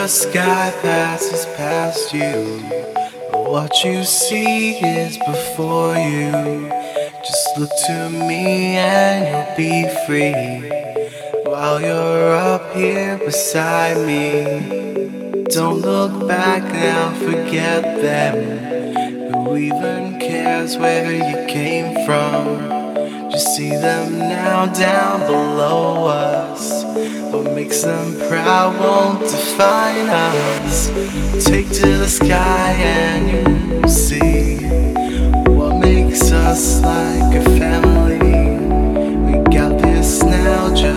sky passes past you, but what you see is before you. Just look to me and you'll be free, while you're up here beside me. Don't look back now, forget them. Who even cares where you came from? Just see them now down below us. What makes them proud won't define us. Take to the sky and you'll see what makes us like a family. We got this now.